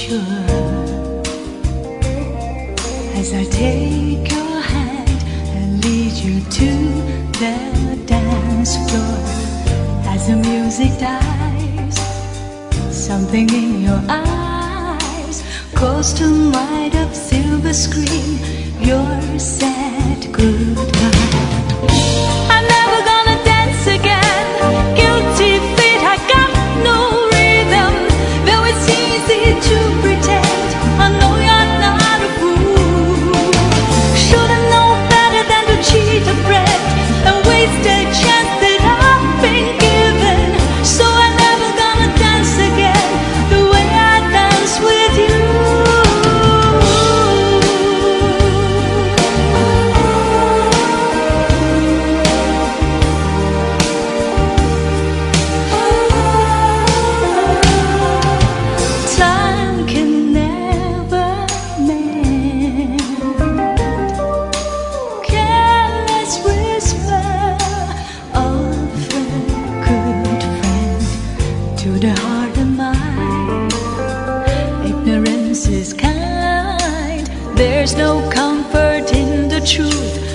sure as I take your hand and lead you to the dance floor. As the music dies, something in your eyes calls to mind of silver screen your sad goodbye. I'm never gonna dance again, guilty feet, I got no rhythm. Though it's easy to pretend, I know you're not a fool. Should've known better than to cheat a friend and waste a chance that I've been given. So I'm never gonna dance again the way I dance with you. Time can never mend. Careless whisper of a good friend to the heart of mine. Ignorance is kind. There's no comfort in the truth.